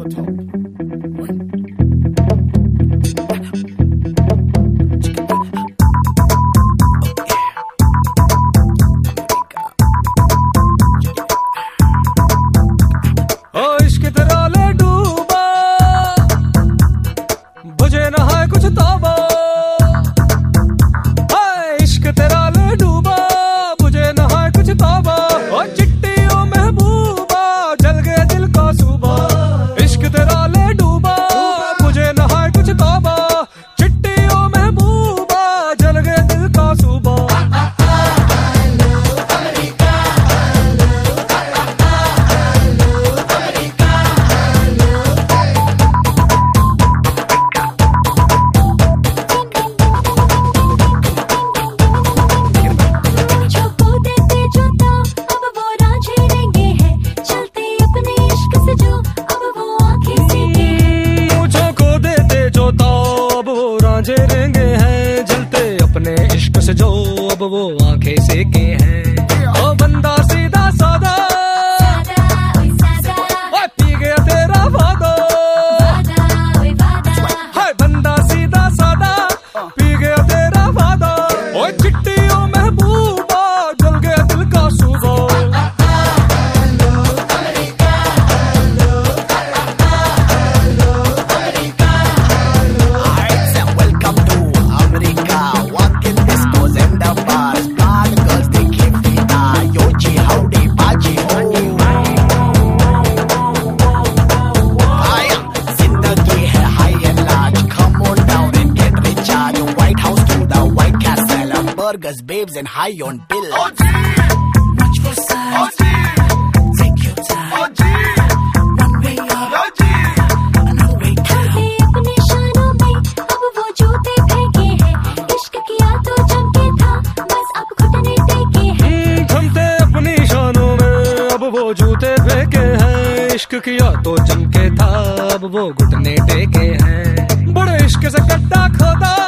रेंगे हैं जलते अपने इश्क से जो अब वो आंखें सेके हैं। ओ बंदा सीधा सादा पी गया तेरा वादा, हाय बंदा सीधा सादा पी गया तेरा वादा। ओ चिट्टी ओ महबूबा जल गया दिल का सूबा। Burgers, babes, and high on bill. OG, Watch for size. OG, Take your time. OG, One way up, OG, another way down. अपने शानों में अब वो जूते फेंके हैं। इश्क किया तो जम के था बस अब घुटने टेके हैं। थमते अपनी शानों में अब वो जूते फेंके हैं। इश्क किया तो जम के था अब वो घुटने टेके हैं। बड़े इश्क से गड्ढा खोदा